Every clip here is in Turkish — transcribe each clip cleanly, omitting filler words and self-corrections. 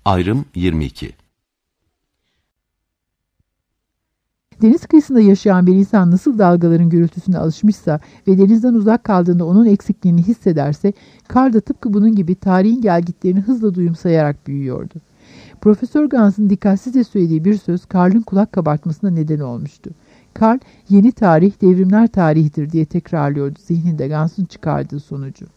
Ayrım 22. Deniz kıyısında yaşayan bir insan nasıl dalgaların gürültüsüne alışmışsa ve denizden uzak kaldığında onun eksikliğini hissederse, Karl da tıpkı bunun gibi tarihin gelgitlerini hızla duyumsayarak büyüyordu. Profesör Gans'ın dikkatsizce söylediği bir söz Karl'ın kulak kabartmasına neden olmuştu. Karl, yeni tarih devrimler tarihidir diye tekrarlıyordu zihninde Gans'ın çıkardığı sonucu.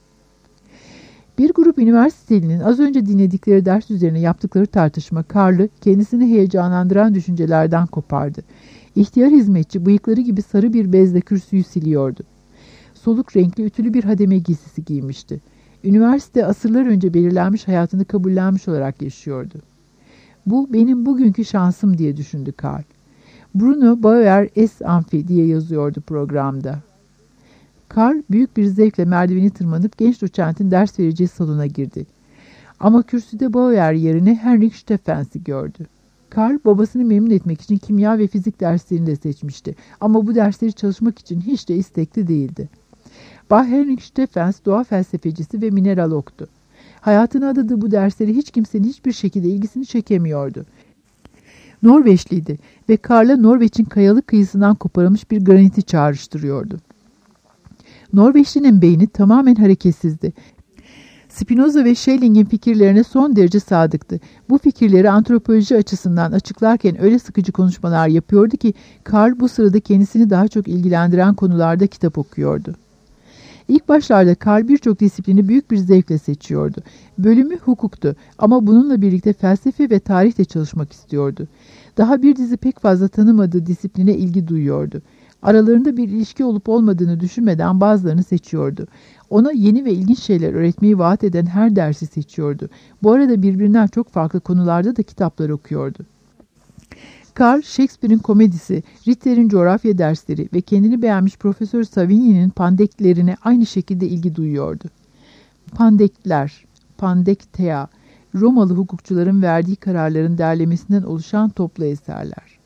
Bir grup üniversitelinin az önce dinledikleri ders üzerine yaptıkları tartışma Karl'ı kendisini heyecanlandıran düşüncelerden kopardı. İhtiyar hizmetçi bıyıkları gibi sarı bir bezle kürsüyü siliyordu. Soluk renkli ütülü bir hademe giysisi giymişti. Üniversite asırlar önce belirlenmiş hayatını kabullenmiş olarak yaşıyordu. Bu benim bugünkü şansım diye düşündü Karl. Bruno Bauer S. Amfi diye yazıyordu programda. Karl büyük bir zevkle merdiveni tırmanıp genç doçentin ders vereceği salona girdi. Ama kürsüde Bauer yerine Henrik Steffens'i gördü. Karl babasını memnun etmek için kimya ve fizik derslerini de seçmişti. Ama bu dersleri çalışmak için hiç de istekli değildi. Bay Henrik Steffens doğa felsefecisi ve mineralogtu. Hayatına adadığı bu dersleri hiç kimsenin hiçbir şekilde ilgisini çekemiyordu. Norveçliydi ve Karl'a Norveç'in kayalık kıyısından koparılmış bir graniti çağrıştırıyordu. Norveçlinin beyni tamamen hareketsizdi. Spinoza ve Schelling'in fikirlerine son derece sadıktı. Bu fikirleri antropoloji açısından açıklarken öyle sıkıcı konuşmalar yapıyordu ki Karl bu sırada kendisini daha çok ilgilendiren konularda kitap okuyordu. İlk başlarda Karl birçok disiplini büyük bir zevkle seçiyordu. Bölümü hukuktu ama bununla birlikte felsefe ve tarih de çalışmak istiyordu. Daha bir dizi pek fazla tanımadığı disipline ilgi duyuyordu. Aralarında bir ilişki olup olmadığını düşünmeden bazılarını seçiyordu. Ona yeni ve ilginç şeyler öğretmeyi vaat eden her dersi seçiyordu. Bu arada birbirinden çok farklı konularda da kitaplar okuyordu. Karl, Shakespeare'in komedisi, Ritter'in coğrafya dersleri ve kendini beğenmiş Profesör Savigny'nin pandeklerine aynı şekilde ilgi duyuyordu. Pandekler, pandektea, Romalı hukukçuların verdiği kararların derlemesinden oluşan toplu eserler.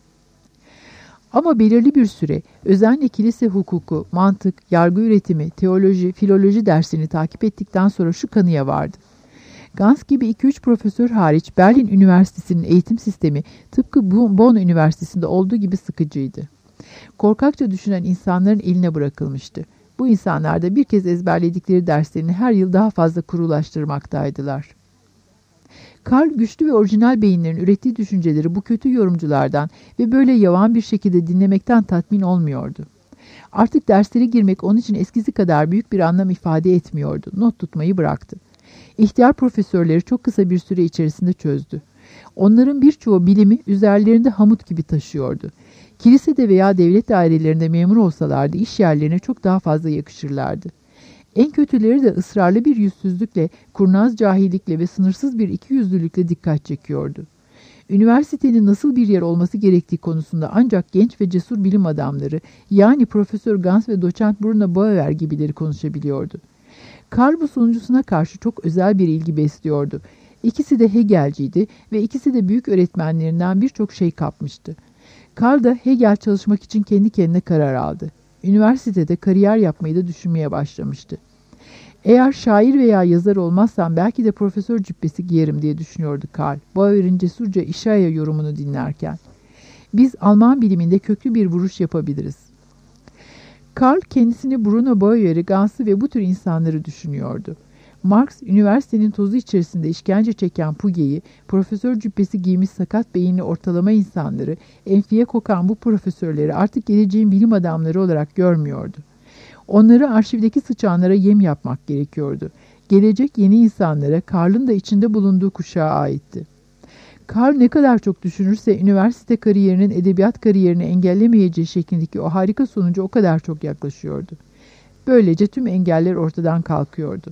Ama belirli bir süre özenle kilise hukuku, mantık, yargı üretimi, teoloji, filoloji dersini takip ettikten sonra şu kanıya vardı. Gans gibi 2-3 profesör hariç Berlin Üniversitesi'nin eğitim sistemi tıpkı Bonn Üniversitesi'nde olduğu gibi sıkıcıydı. Korkakça düşünen insanların eline bırakılmıştı. Bu insanlar da bir kez ezberledikleri derslerini her yıl daha fazla kurulaştırmaktaydılar. Karl güçlü ve orijinal beyinlerin ürettiği düşünceleri bu kötü yorumculardan ve böyle yavan bir şekilde dinlemekten tatmin olmuyordu. Artık derslere girmek onun için eskisi kadar büyük bir anlam ifade etmiyordu. Not tutmayı bıraktı. İhtiyar profesörleri çok kısa bir süre içerisinde çözdü. Onların birçoğu bilimi üzerlerinde hamut gibi taşıyordu. Kilisede veya devlet dairelerinde memur olsalardı iş yerlerine çok daha fazla yakışırlardı. En kötüleri de ısrarlı bir yüzsüzlükle, kurnaz cahillikle ve sınırsız bir ikiyüzlülükle dikkat çekiyordu. Üniversitenin nasıl bir yer olması gerektiği konusunda ancak genç ve cesur bilim adamları, yani Profesör Gans ve Doçent Bruno Bauer gibileri konuşabiliyordu. Karl bu sonuncusuna karşı çok özel bir ilgi besliyordu. İkisi de Hegelciydi ve ikisi de büyük öğretmenlerinden birçok şey kapmıştı. Karl da Hegel çalışmak için kendi kendine karar aldı. Üniversitede kariyer yapmayı da düşünmeye başlamıştı. Eğer şair veya yazar olmazsam belki de profesör cübbesi giyerim diye düşünüyordu Karl, Bauer'in cesurca İşaya yorumunu dinlerken. Biz Alman biliminde köklü bir vuruş yapabiliriz. Karl kendisini Bruno Bauer'i, Gans'ı ve bu tür insanları düşünüyordu. Marx, üniversitenin tozu içerisinde işkence çeken Puget'i, profesör cübbesi giymiş sakat beyinli ortalama insanları, enfiye kokan bu profesörleri artık geleceğin bilim adamları olarak görmüyordu. Onları arşivdeki sıçanlara yem yapmak gerekiyordu. Gelecek yeni insanlara Karl'ın da içinde bulunduğu kuşağa aitti. Karl ne kadar çok düşünürse üniversite kariyerinin edebiyat kariyerini engellemeyeceği şeklindeki o harika sonuca o kadar çok yaklaşıyordu. Böylece tüm engeller ortadan kalkıyordu.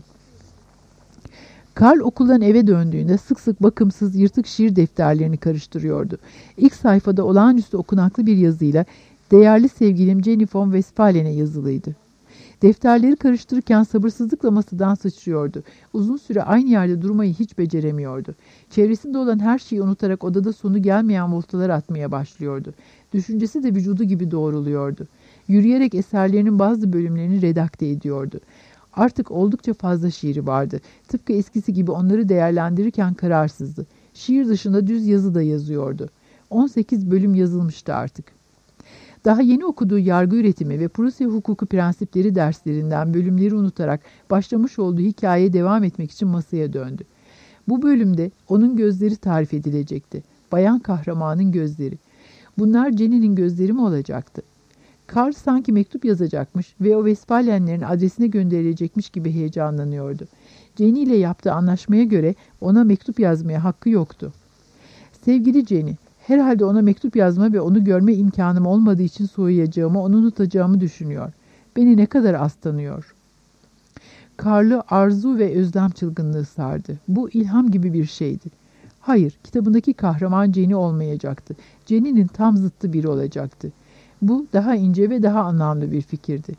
Karl okuldan eve döndüğünde sık sık bakımsız yırtık şiir defterlerini karıştırıyordu. İlk sayfada olağanüstü okunaklı bir yazıyla "Değerli sevgilim Jenny von Westphalen'e" yazılıydı. Defterleri karıştırırken sabırsızlıkla masadan sıçrıyordu. Uzun süre aynı yerde durmayı hiç beceremiyordu. Çevresinde olan her şeyi unutarak odada sonu gelmeyen voltalar atmaya başlıyordu. Düşüncesi de vücudu gibi doğruluyordu. Yürüyerek eserlerinin bazı bölümlerini redakte ediyordu. Artık oldukça fazla şiiri vardı. Tıpkı eskisi gibi onları değerlendirirken kararsızdı. Şiir dışında düz yazı da yazıyordu. 18 bölüm yazılmıştı artık. Daha yeni okuduğu yargı üretimi ve Prusya hukuku prensipleri derslerinden bölümleri unutarak başlamış olduğu hikayeye devam etmek için masaya döndü. Bu bölümde onun gözleri tarif edilecekti. Bayan kahramanın gözleri. Bunlar Jenny'nin gözleri mi olacaktı? Karl sanki mektup yazacakmış ve o Vespalenlerin adresine gönderilecekmiş gibi heyecanlanıyordu. Jenny ile yaptığı anlaşmaya göre ona mektup yazmaya hakkı yoktu. Sevgili Jenny, herhalde ona mektup yazma ve onu görme imkanım olmadığı için soğuyacağımı, onu unutacağımı düşünüyor. Beni ne kadar az tanıyor. Karl'ı arzu ve özlem çılgınlığı sardı. Bu ilham gibi bir şeydi. Hayır, kitabındaki kahraman Jenny olmayacaktı. Jenny'nin tam zıttı biri olacaktı. Bu daha ince ve daha anlamlı bir fikirdi.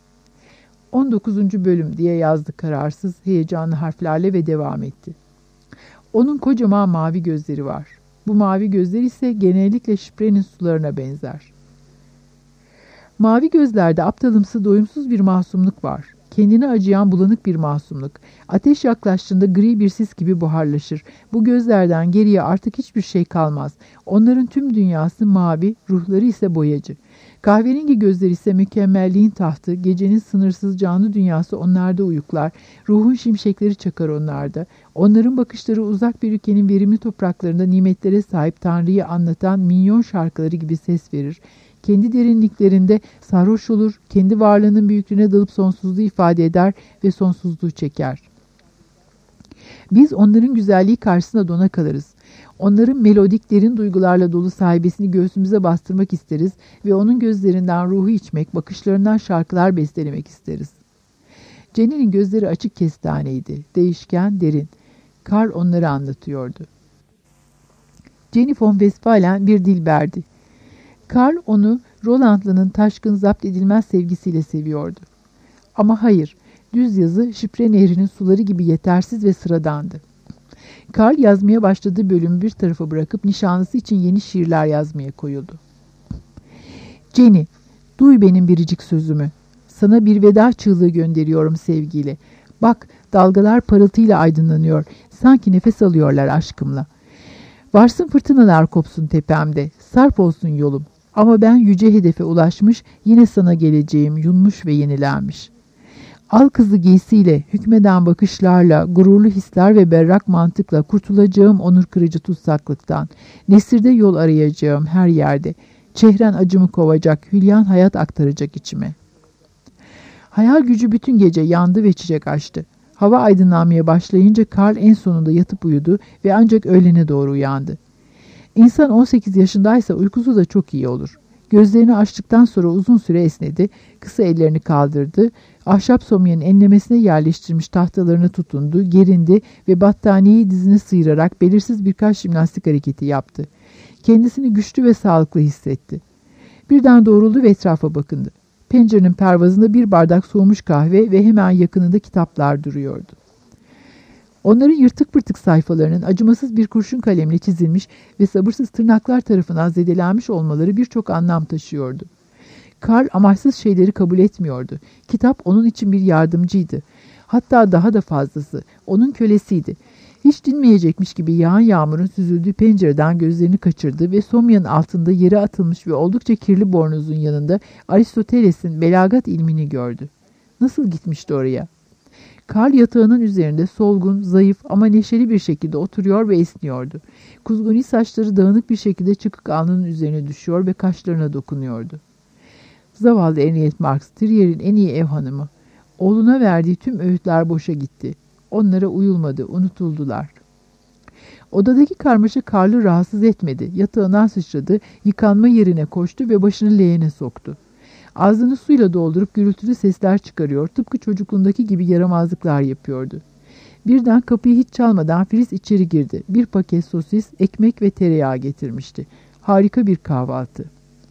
19. bölüm diye yazdı kararsız, heyecanlı harflerle ve devam etti. Onun kocaman mavi gözleri var. Bu mavi gözler ise genellikle Şipre'nin sularına benzer. Mavi gözlerde aptalımsı, doyumsuz bir masumluk var. Kendine acıyan bulanık bir masumluk. Ateş yaklaştığında gri bir sis gibi buharlaşır. Bu gözlerden geriye artık hiçbir şey kalmaz. Onların tüm dünyası mavi, ruhları ise boyacı. Kahverengi gözler ise mükemmelliğin tahtı, gecenin sınırsız canlı dünyası onlarda uyuklar, ruhun şimşekleri çakar onlarda. Onların bakışları uzak bir ülkenin verimli topraklarında nimetlere sahip Tanrı'yı anlatan minyon şarkıları gibi ses verir. Kendi derinliklerinde sarhoş olur, kendi varlığının büyüklüğüne dalıp sonsuzluğu ifade eder ve sonsuzluğu çeker. Biz onların güzelliği karşısında dona kalırız. Onların melodik derin duygularla dolu sahibesini göğsümüze bastırmak isteriz ve onun gözlerinden ruhu içmek, bakışlarından şarkılar bestelemek isteriz. Jenny'nin gözleri açık kestaneydi, değişken, derin. Karl onları anlatıyordu. Jenny von Westphalen bir dilberdi. Karl onu Rolandlı'nın taşkın, zapt edilmez sevgisiyle seviyordu. Ama hayır, düz yazı Şipre Nehri'nin suları gibi yetersiz ve sıradandı. Karl yazmaya başladığı bölümü bir tarafa bırakıp nişanlısı için yeni şiirler yazmaya koyuldu. Jenny, duy benim biricik sözümü. Sana bir veda çığlığı gönderiyorum sevgiyle. Bak, dalgalar parıltıyla aydınlanıyor. Sanki nefes alıyorlar aşkımla. Varsın fırtınalar kopsun tepemde. Sarp olsun yolum. Ama ben yüce hedefe ulaşmış, yine sana geleceğim, yunmuş ve yenilenmiş. Al kızı giysiyle, hükmeden bakışlarla, gururlu hisler ve berrak mantıkla kurtulacağım onur kırıcı tutsaklıktan. Nesirde yol arayacağım her yerde. Çehren acımı kovacak, hülyan hayat aktaracak içime. Hayal gücü bütün gece yandı ve çiçek açtı. Hava aydınlanmaya başlayınca Karl en sonunda yatıp uyudu ve ancak öğlene doğru uyandı. İnsan 18 yaşındaysa uykusu da çok iyi olur. Gözlerini açtıktan sonra uzun süre esnedi, kısa ellerini kaldırdı, ahşap somyanın enlemesine yerleştirmiş tahtalarına tutundu, gerindi ve battaniyeyi dizine sıyırarak belirsiz birkaç jimnastik hareketi yaptı. Kendisini güçlü ve sağlıklı hissetti. Birden doğruldu ve etrafa bakındı. Pencerenin pervazında bir bardak soğumuş kahve ve hemen yakınında kitaplar duruyordu. Onların yırtık pırtık sayfalarının acımasız bir kurşun kalemle çizilmiş ve sabırsız tırnaklar tarafından zedelenmiş olmaları birçok anlam taşıyordu. Karl amaçsız şeyleri kabul etmiyordu. Kitap onun için bir yardımcıydı. Hatta daha da fazlası, onun kölesiydi. Hiç dinmeyecekmiş gibi yağan yağmurun süzüldüğü pencereden gözlerini kaçırdı ve somyanın altında yere atılmış ve oldukça kirli bornozun yanında Aristoteles'in belagat ilmini gördü. Nasıl gitmişti oraya? Karl yatağının üzerinde solgun, zayıf ama neşeli bir şekilde oturuyor ve esniyordu. Kuzguni saçları dağınık bir şekilde çıkık alnının üzerine düşüyor ve kaşlarına dokunuyordu. Zavallı Henriette Marx, Trier'in en iyi ev hanımı. Oğluna verdiği tüm öğütler boşa gitti. Onlara uyulmadı, unutuldular. Odadaki karmaşa Karl'ı rahatsız etmedi. Yatağından sıçradı, yıkanma yerine koştu ve başını leğene soktu. Ağzını suyla doldurup gürültülü sesler çıkarıyor, tıpkı çocukluğundaki gibi yaramazlıklar yapıyordu. Birden kapıyı hiç çalmadan Filiz içeri girdi. Bir paket sosis, ekmek ve tereyağı getirmişti. Harika bir kahvaltı.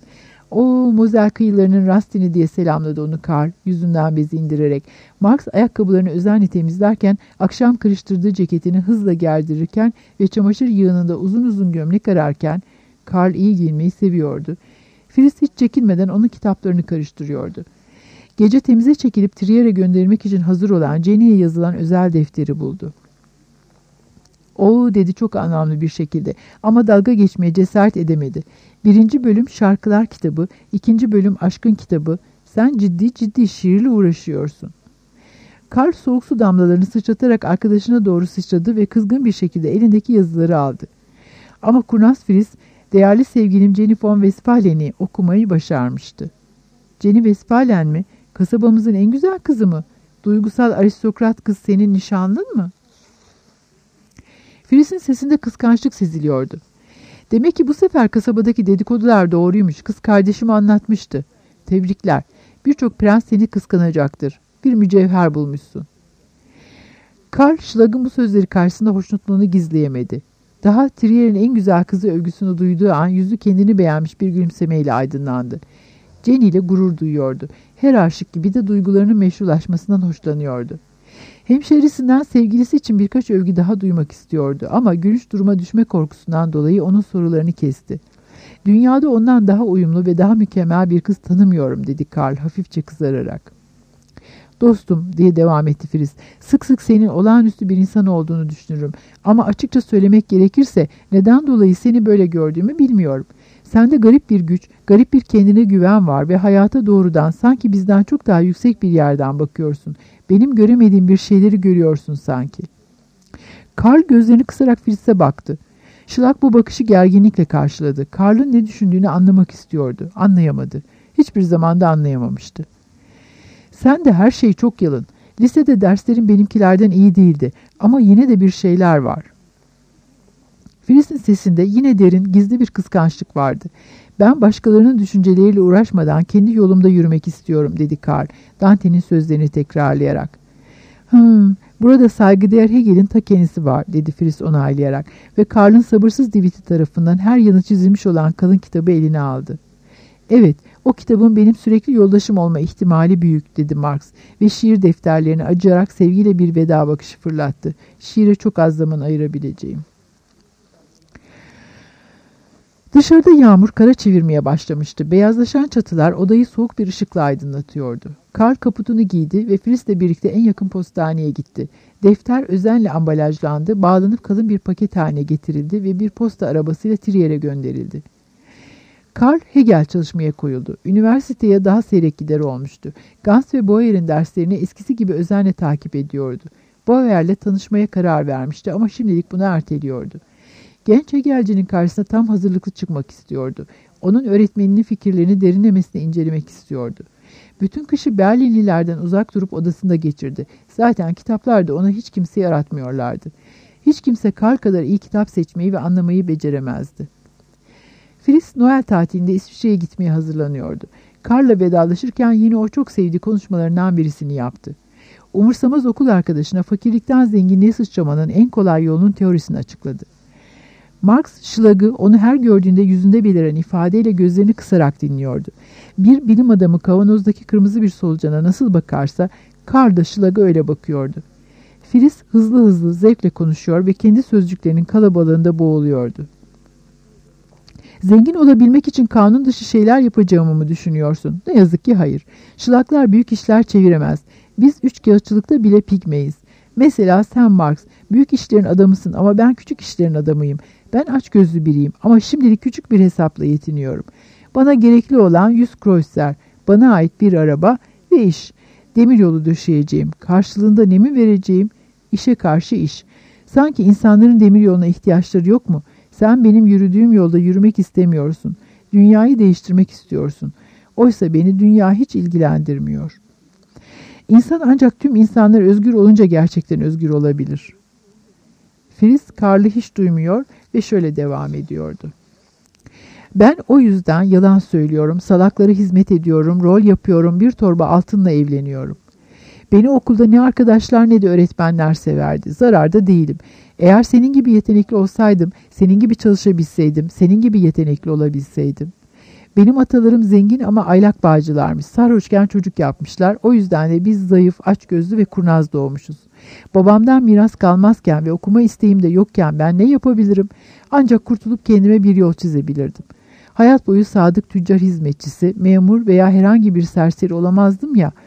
"O Mozel kıyılarının Rastini" diye selamladı onu Karl, yüzünden bezi indirerek. Marx ayakkabılarını özenle temizlerken, akşam kırıştırdığı ceketini hızla gerdirirken ve çamaşır yığınında uzun uzun gömlek ararken, Karl iyi giyinmeyi seviyordu. Filiz hiç çekinmeden onun kitaplarını karıştırıyordu. Gece temize çekilip Trier'e gönderilmek için hazır olan Jenny'ye yazılan özel defteri buldu. "Oo," dedi çok anlamlı bir şekilde ama dalga geçmeye cesaret edemedi. 1. bölüm şarkılar kitabı, 2. bölüm aşkın kitabı. Sen ciddi ciddi şiirle uğraşıyorsun. Karl soğuk su damlalarını sıçratarak arkadaşına doğru sıçradı ve kızgın bir şekilde elindeki yazıları aldı. Ama kurnaz Fritz, değerli sevgilim Jenny von Westphalen'i okumayı başarmıştı. Jenny Westphalen mi? Kasabamızın en güzel kızı mı? Duygusal aristokrat kız senin nişanlın mı? Fritz'in sesinde kıskançlık seziliyordu. Demek ki bu sefer kasabadaki dedikodular doğruymuş. Kız kardeşim anlatmıştı. Tebrikler. Birçok prens seni kıskanacaktır. Bir mücevher bulmuşsun. Karl Schlag'ın bu sözleri karşısında hoşnutluğunu gizleyemedi. Daha Trier'in en güzel kızı övgüsünü duyduğu an yüzü kendini beğenmiş bir gülümsemeyle aydınlandı. Jenny ile gurur duyuyordu. Her aşık gibi de duygularının meşrulaşmasından hoşlanıyordu. Hemşerisinden sevgilisi için birkaç övgü daha duymak istiyordu ama gülünç duruma düşme korkusundan dolayı onun sorularını kesti. Dünyada ondan daha uyumlu ve daha mükemmel bir kız tanımıyorum dedi Karl hafifçe kızararak. Dostum diye devam etti Fritz. Sık sık senin olağanüstü bir insan olduğunu düşünürüm. Ama açıkça söylemek gerekirse neden dolayı seni böyle gördüğümü bilmiyorum. Sende garip bir güç, garip bir kendine güven var ve hayata doğrudan sanki bizden çok daha yüksek bir yerden bakıyorsun. Benim göremediğim bir şeyleri görüyorsun sanki. Karl gözlerini kısarak Fritz'e baktı. Schlag bu bakışı gerginlikle karşıladı. Karl'ın ne düşündüğünü anlamak istiyordu. Anlayamadı. Hiçbir zaman da anlayamamıştı. Sen de her şey çok yalın. Lisede derslerin benimkilerden iyi değildi. Ama yine de bir şeyler var. Fritz'in sesinde yine derin, gizli bir kıskançlık vardı. Ben başkalarının düşünceleriyle uğraşmadan kendi yolumda yürümek istiyorum dedi Karl, Dante'nin sözlerini tekrarlayarak. Burada saygıdeğer Hegel'in ta kendisi var dedi Fritz onaylayarak ve Karl'ın sabırsız diviti tarafından her yanı çizilmiş olan kalın kitabı eline aldı. Evet, o kitabın benim sürekli yoldaşım olma ihtimali büyük dedi Marx ve şiir defterlerini acıyarak sevgiyle bir veda bakışı fırlattı. Şiire çok az zaman ayırabileceğim. Dışarıda yağmur kara çevirmeye başlamıştı. Beyazlaşan çatılar odayı soğuk bir ışıkla aydınlatıyordu. Karl kaputunu giydi ve Fritz'le birlikte en yakın postaneye gitti. Defter özenle ambalajlandı, bağlanıp kalın bir paket haline getirildi ve bir posta arabasıyla Trier'e gönderildi. Karl Hegel çalışmaya koyuldu. Üniversiteye daha seyrek gider olmuştu. Gans ve Boyer'in derslerini eskisi gibi özenle takip ediyordu. Boyer'le tanışmaya karar vermişti ama şimdilik bunu erteliyordu. Genç Hegelcinin karşısına tam hazırlıklı çıkmak istiyordu. Onun öğretmeninin fikirlerini derinlemesine incelemek istiyordu. Bütün kışı Berlinlilerden uzak durup odasında geçirdi. Zaten kitaplarda ona hiç kimseyi aratmıyorlardı. Hiç kimse Karl kadar iyi kitap seçmeyi ve anlamayı beceremezdi. Fritz Noel tatilinde İsviçre'ye gitmeye hazırlanıyordu. Karl'la vedalaşırken yine o çok sevdiği konuşmalarından birisini yaptı. Umursamaz okul arkadaşına fakirlikten zenginliğe sıçramanın en kolay yolunun teorisini açıkladı. Marx, Schlag'ı onu her gördüğünde yüzünde beliren ifadeyle gözlerini kısarak dinliyordu. Bir bilim adamı kavanozdaki kırmızı bir solucana nasıl bakarsa, Karl da Schlag'a öyle bakıyordu. Fritz hızlı hızlı zevkle konuşuyor ve kendi sözcüklerinin kalabalığında boğuluyordu. Zengin olabilmek için kanun dışı şeyler yapacağımı mı düşünüyorsun? Ne yazık ki hayır. Schlag'lar büyük işler çeviremez. Biz üçkağıtçılıkta bile pigmeyiz. Mesela sen Marx, büyük işlerin adamısın ama ben küçük işlerin adamıyım. Ben açgözlü biriyim ama şimdilik küçük bir hesapla yetiniyorum. Bana gerekli olan 100 Kreutzer, bana ait bir araba ve iş. Demiryolu döşeyeceğim. Karşılığında ne mi vereceğim? İşe karşı iş. Sanki insanların demiryoluna ihtiyaçları yok mu? Sen benim yürüdüğüm yolda yürümek istemiyorsun. Dünyayı değiştirmek istiyorsun. Oysa beni dünya hiç ilgilendirmiyor. İnsan ancak tüm insanlar özgür olunca gerçekten özgür olabilir. Fritz Karl'ı hiç duymuyor ve şöyle devam ediyordu. Ben o yüzden yalan söylüyorum, salaklara hizmet ediyorum, rol yapıyorum, bir torba altınla evleniyorum. Beni okulda ne arkadaşlar ne de öğretmenler severdi. Zararda değilim. Eğer senin gibi yetenekli olsaydım, senin gibi çalışabilseydim, senin gibi yetenekli olabilseydim. Benim atalarım zengin ama aylak bağcılarmış. Sarhoşken çocuk yapmışlar. O yüzden de biz zayıf, açgözlü ve kurnaz doğmuşuz. Babamdan miras kalmazken ve okuma isteğim de yokken ben ne yapabilirim? Ancak kurtulup kendime bir yol çizebilirdim. Hayat boyu sadık tüccar hizmetçisi, memur veya herhangi bir serseri olamazdım ya.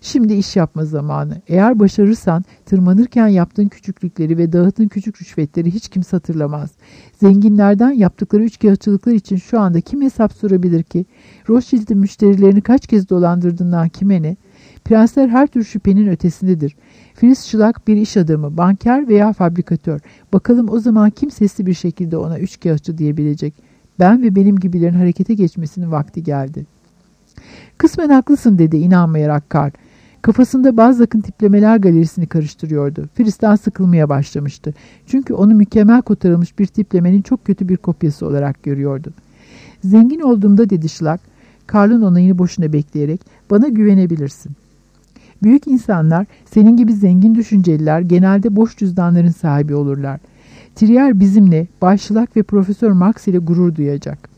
Şimdi iş yapma zamanı. Eğer başarırsan tırmanırken yaptığın küçüklükleri ve dağıttığın küçük rüşvetleri hiç kimse hatırlamaz. Zenginlerden yaptıkları üçkağıtçılıklar için şu anda kim hesap sorabilir ki? Rothschild'in müşterilerini kaç kez dolandırdığından kime ne? Prensler her tür şüphenin ötesindedir. Fritz Schlag bir iş adamı, banker veya fabrikatör. Bakalım o zaman kim sesli bir şekilde ona üçkağıtçı diyebilecek? Ben ve benim gibilerin harekete geçmesinin vakti geldi. Kısmen haklısın dedi inanmayarak Karl. Kafasında Balzac'ın tiplemeler galerisini karıştırıyordu. Fritz'ten sıkılmaya başlamıştı. Çünkü onu mükemmel kotarılmış bir tiplemenin çok kötü bir kopyası olarak görüyordu. Zengin olduğumda dedi Schlag, Karl'ın onayını boşuna bekleyerek, bana güvenebilirsin. Büyük insanlar, senin gibi zengin düşünceliler genelde boş cüzdanların sahibi olurlar. Trier bizimle, Bay Schlag ve Profesör Marx ile gurur duyacak.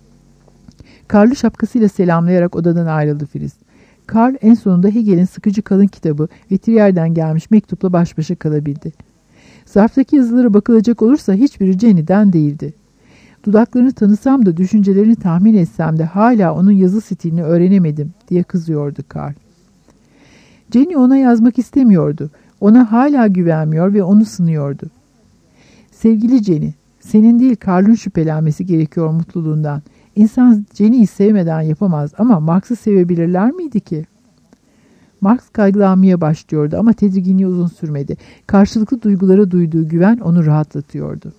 Karl'ı şapkasıyla selamlayarak odadan ayrıldı Fritz. Karl en sonunda Hegel'in sıkıcı kalın kitabı ve Trier'den gelmiş mektupla baş başa kalabildi. Zarftaki yazılara bakılacak olursa hiçbiri Jenny'den değildi. Dudaklarını tanısam da düşüncelerini tahmin etsem de hala onun yazı stilini öğrenemedim diye kızıyordu Karl. Jenny ona yazmak istemiyordu. Ona hala güvenmiyor ve onu sınıyordu. Sevgili Jenny, senin değil Karl'ın şüphelenmesi gerekiyor mutluluğundan. İnsan Jenny'yi sevmeden yapamaz ama Marx'ı sevebilirler miydi ki? Marx kaygılanmaya başlıyordu ama tedirginliği uzun sürmedi. Karşılıklı duygulara duyduğu güven onu rahatlatıyordu.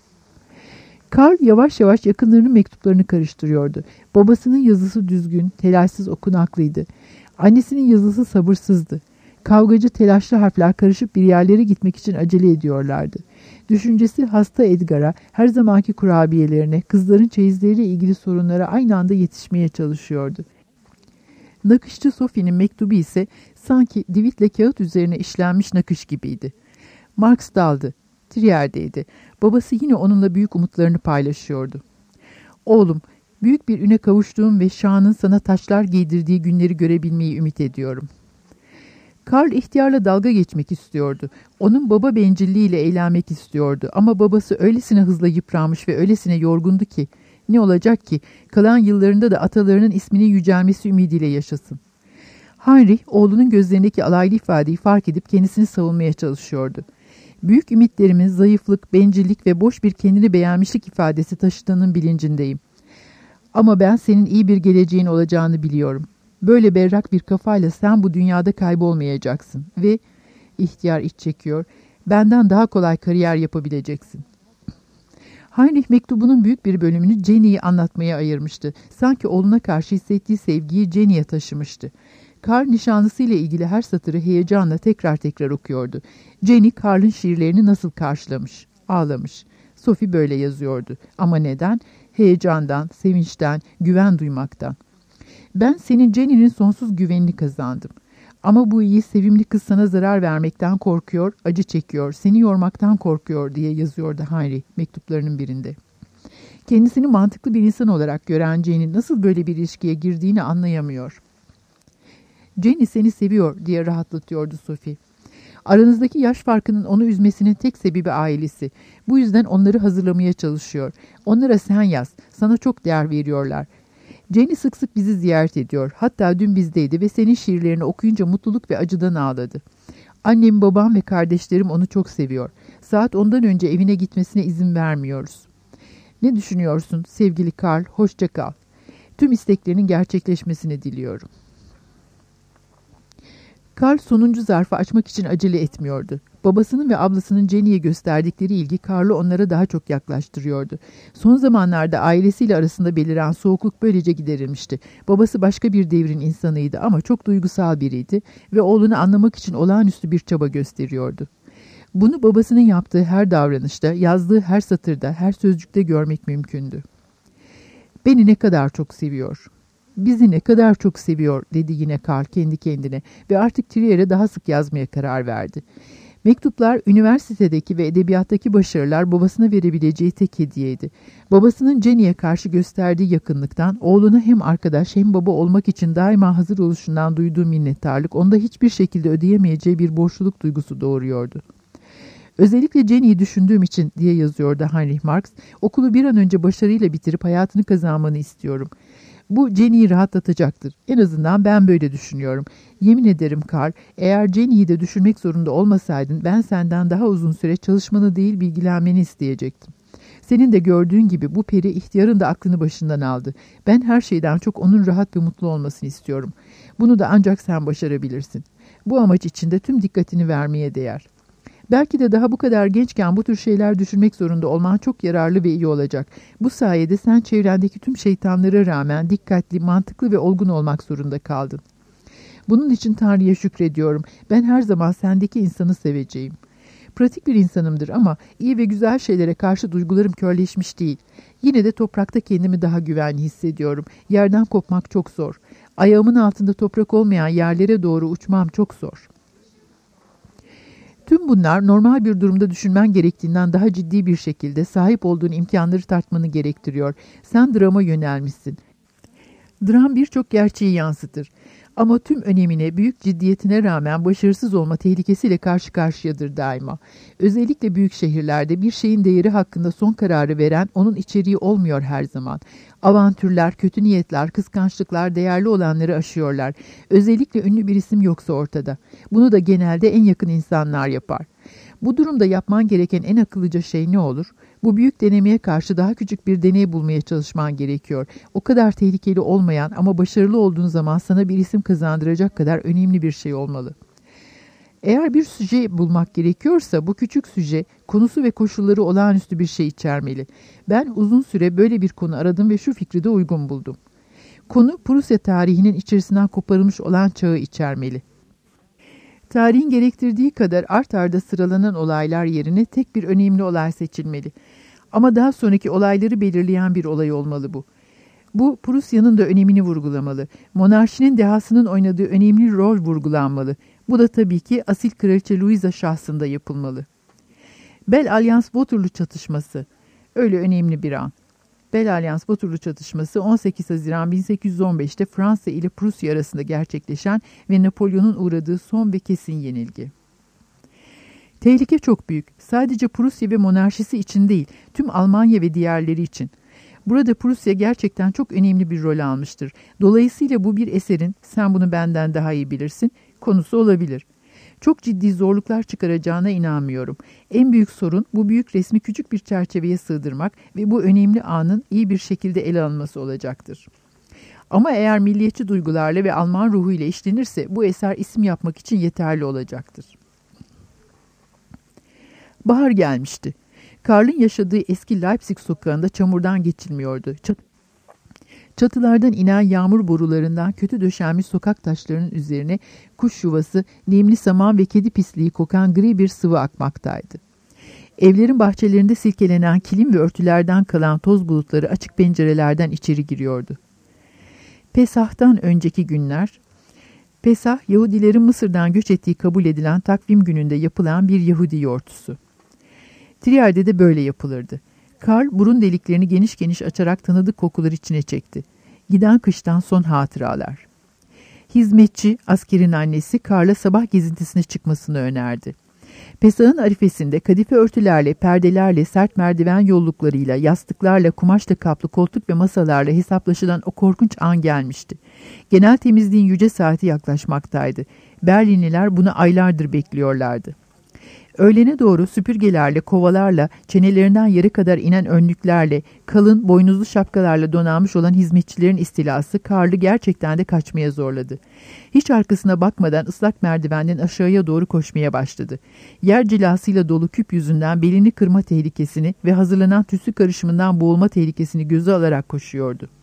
Karl yavaş yavaş yakınlarının mektuplarını karıştırıyordu. Babasının yazısı düzgün, telaşsız okunaklıydı. Annesinin yazısı sabırsızdı. Kavgacı telaşlı harfler karışıp bir yerlere gitmek için acele ediyorlardı. Düşüncesi hasta Edgar'a, her zamanki kurabiyelerine, kızların çeyizleriyle ilgili sorunlara aynı anda yetişmeye çalışıyordu. Nakışçı Sophie'nin mektubu ise sanki divitle kağıt üzerine işlenmiş nakış gibiydi. Marx daldı. Trier'deydi. Babası yine onunla büyük umutlarını paylaşıyordu. Oğlum, büyük bir üne kavuştuğum ve şanın sana taçlar giydirdiği günleri görebilmeyi ümit ediyorum. Karl ihtiyarla dalga geçmek istiyordu. Onun baba bencilliğiyle eğlenmek istiyordu. Ama babası öylesine hızla yıpranmış ve öylesine yorgundu ki, ne olacak ki kalan yıllarında da atalarının isminin yücelmesi ümidiyle yaşasın. Heinrich oğlunun gözlerindeki alaylı ifadeyi fark edip kendisini savunmaya çalışıyordu. Büyük ümitlerimin zayıflık, bencillik ve boş bir kendini beğenmişlik ifadesi taşıdığının bilincindeyim. Ama ben senin iyi bir geleceğin olacağını biliyorum. Böyle berrak bir kafayla sen bu dünyada kaybolmayacaksın ve, ihtiyar iç çekiyor, benden daha kolay kariyer yapabileceksin. Heinrich mektubunun büyük bir bölümünü Jenny'yi anlatmaya ayırmıştı. Sanki oğluna karşı hissettiği sevgiyi Jenny'ye taşımıştı. Karl nişanlısıyla ilgili her satırı heyecanla tekrar okuyordu. Jenny, Karl'ın şiirlerini nasıl karşılamış, ağlamış. Sophie böyle yazıyordu. Ama neden? Heyecandan, sevinçten, güven duymaktan. Ben senin Jenny'nin sonsuz güvenini kazandım. Ama bu iyi, sevimli kız sana zarar vermekten korkuyor, acı çekiyor, seni yormaktan korkuyor diye yazıyordu Henry mektuplarının birinde. Kendisini mantıklı bir insan olarak gören Jenny nasıl böyle bir ilişkiye girdiğini anlayamıyor. Jenny seni seviyor diye rahatlatıyordu Sophie. Aranızdaki yaş farkının onu üzmesinin tek sebebi ailesi. Bu yüzden onları hazırlamaya çalışıyor. Onlara sen yaz, sana çok değer veriyorlar. Jenny sık sık bizi ziyaret ediyor. Hatta dün bizdeydi ve senin şiirlerini okuyunca mutluluk ve acıdan ağladı. Annem, babam ve kardeşlerim onu çok seviyor. Saat 10'dan önce evine gitmesine izin vermiyoruz. Ne düşünüyorsun sevgili Karl? Hoşça kal. Tüm isteklerinin gerçekleşmesini diliyorum. Karl sonuncu zarfı açmak için acele etmiyordu. Babasının ve ablasının Jenny'ye gösterdikleri ilgi Karl'ı onlara daha çok yaklaştırıyordu. Son zamanlarda ailesiyle arasında beliren soğukluk böylece giderilmişti. Babası başka bir devrin insanıydı ama çok duygusal biriydi ve oğlunu anlamak için olağanüstü bir çaba gösteriyordu. Bunu babasının yaptığı her davranışta, yazdığı her satırda, her sözcükte görmek mümkündü. Beni ne kadar çok seviyor. Bizi ne kadar çok seviyor dedi yine Karl kendi kendine ve artık Trier'e daha sık yazmaya karar verdi. Mektuplar, üniversitedeki ve edebiyattaki başarılar babasına verebileceği tek hediyeydi. Babasının Jenny'ye karşı gösterdiği yakınlıktan, oğluna hem arkadaş hem baba olmak için daima hazır oluşundan duyduğu minnettarlık, onda hiçbir şekilde ödeyemeyeceği bir borçluluk duygusu doğuruyordu. Özellikle Jenny'yi düşündüğüm için diye yazıyordu Heinrich Marx, okulu bir an önce başarıyla bitirip hayatını kazanmanı istiyorum. Bu Jenny'yi rahatlatacaktır. En azından ben böyle düşünüyorum. Yemin ederim Karl, eğer Jenny'yi de düşünmek zorunda olmasaydın ben senden daha uzun süre çalışmanı değil bilgilenmeni isteyecektim. Senin de gördüğün gibi bu peri ihtiyarın da aklını başından aldı. Ben her şeyden çok onun rahat ve mutlu olmasını istiyorum. Bunu da ancak sen başarabilirsin. Bu amaç için de tüm dikkatini vermeye değer. Belki de daha bu kadar gençken bu tür şeyler düşünmek zorunda olman çok yararlı ve iyi olacak. Bu sayede sen çevrendeki tüm şeytanlara rağmen dikkatli, mantıklı ve olgun olmak zorunda kaldın. Bunun için Tanrı'ya şükrediyorum. Ben her zaman sendeki insanı seveceğim. Pratik bir insanımdır ama iyi ve güzel şeylere karşı duygularım körleşmiş değil. Yine de toprakta kendimi daha güvenli hissediyorum. Yerden kopmak çok zor. Ayağımın altında toprak olmayan yerlere doğru uçmam çok zor. Tüm bunlar normal bir durumda düşünmen gerektiğinden daha ciddi bir şekilde sahip olduğun imkanları tartmanı gerektiriyor. Sen drama yönelmişsin. Dram birçok gerçeği yansıtır. Ama tüm önemine, büyük ciddiyetine rağmen başarısız olma tehlikesiyle karşı karşıyadır daima. Özellikle büyük şehirlerde bir şeyin değeri hakkında son kararı veren onun içeriği olmuyor her zaman. Avantürler, kötü niyetler, kıskançlıklar değerli olanları aşıyorlar. Özellikle ünlü bir isim yoksa ortada. Bunu da genelde en yakın insanlar yapar. Bu durumda yapman gereken en akıllıca şey ne olur? Bu büyük denemeye karşı daha küçük bir deney bulmaya çalışman gerekiyor. O kadar tehlikeli olmayan ama başarılı olduğun zaman sana bir isim kazandıracak kadar önemli bir şey olmalı. Eğer bir süje bulmak gerekiyorsa bu küçük süje konusu ve koşulları olağanüstü bir şey içermeli. Ben uzun süre böyle bir konu aradım ve şu fikri de uygun buldum. Konu Prusya tarihinin içerisinden koparılmış olan çağı içermeli. Tarihin gerektirdiği kadar art arda sıralanan olaylar yerine tek bir önemli olay seçilmeli. Ama daha sonraki olayları belirleyen bir olay olmalı bu. Bu Prusya'nın da önemini vurgulamalı. Monarşinin dehasının oynadığı önemli rol vurgulanmalı. Bu da tabii ki asil kraliçe Louisa şahsında yapılmalı. Belle-Alliance-Waterloo çatışması. Öyle önemli bir an. Belle-Alliance-Waterloo çatışması 18 Haziran 1815'te Fransa ile Prusya arasında gerçekleşen ve Napolyon'un uğradığı son ve kesin yenilgi. Tehlike çok büyük. Sadece Prusya ve monarşisi için değil, tüm Almanya ve diğerleri için. Burada Prusya gerçekten çok önemli bir rol almıştır. Dolayısıyla bu bir eserin, sen bunu benden daha iyi bilirsin, konusu olabilir. Çok ciddi zorluklar çıkaracağına inanmıyorum. En büyük sorun bu büyük resmi küçük bir çerçeveye sığdırmak ve bu önemli anın iyi bir şekilde ele alınması olacaktır. Ama eğer milliyetçi duygularla ve Alman ruhuyla işlenirse bu eser isim yapmak için yeterli olacaktır. Bahar gelmişti. Karl'ın yaşadığı eski Leipzig sokağında çamurdan geçilmiyordu. Çatılardan inen yağmur borularından kötü döşenmiş sokak taşlarının üzerine kuş yuvası, nemli saman ve kedi pisliği kokan gri bir sıvı akmaktaydı. Evlerin bahçelerinde silkelenen kilim ve örtülerden kalan toz bulutları açık pencerelerden içeri giriyordu. Pesah'tan önceki günler, Pesah, Yahudilerin Mısır'dan göç ettiği kabul edilen takvim gününde yapılan bir Yahudi yortusu. Trier'de de böyle yapılırdı. Karl burun deliklerini geniş geniş açarak tanıdık kokular içine çekti. Giden kıştan son hatıralar. Hizmetçi, askerin annesi Karl'a sabah gezintisine çıkmasını önerdi. Pesah'ın arifesinde kadife örtülerle, perdelerle, sert merdiven yolluklarıyla, yastıklarla, kumaşla kaplı koltuk ve masalarla hesaplaşılan o korkunç an gelmişti. Genel temizliğin yüce saati yaklaşmaktaydı. Berlinliler bunu aylardır bekliyorlardı. Öğlene doğru süpürgelerle, kovalarla, çenelerinden yarı kadar inen önlüklerle, kalın, boynuzlu şapkalarla donanmış olan hizmetçilerin istilası Karl'ı gerçekten de kaçmaya zorladı. Hiç arkasına bakmadan ıslak merdivenden aşağıya doğru koşmaya başladı. Yer cilasıyla dolu küp yüzünden belini kırma tehlikesini ve hazırlanan tütsü karışımından boğulma tehlikesini göze alarak koşuyordu.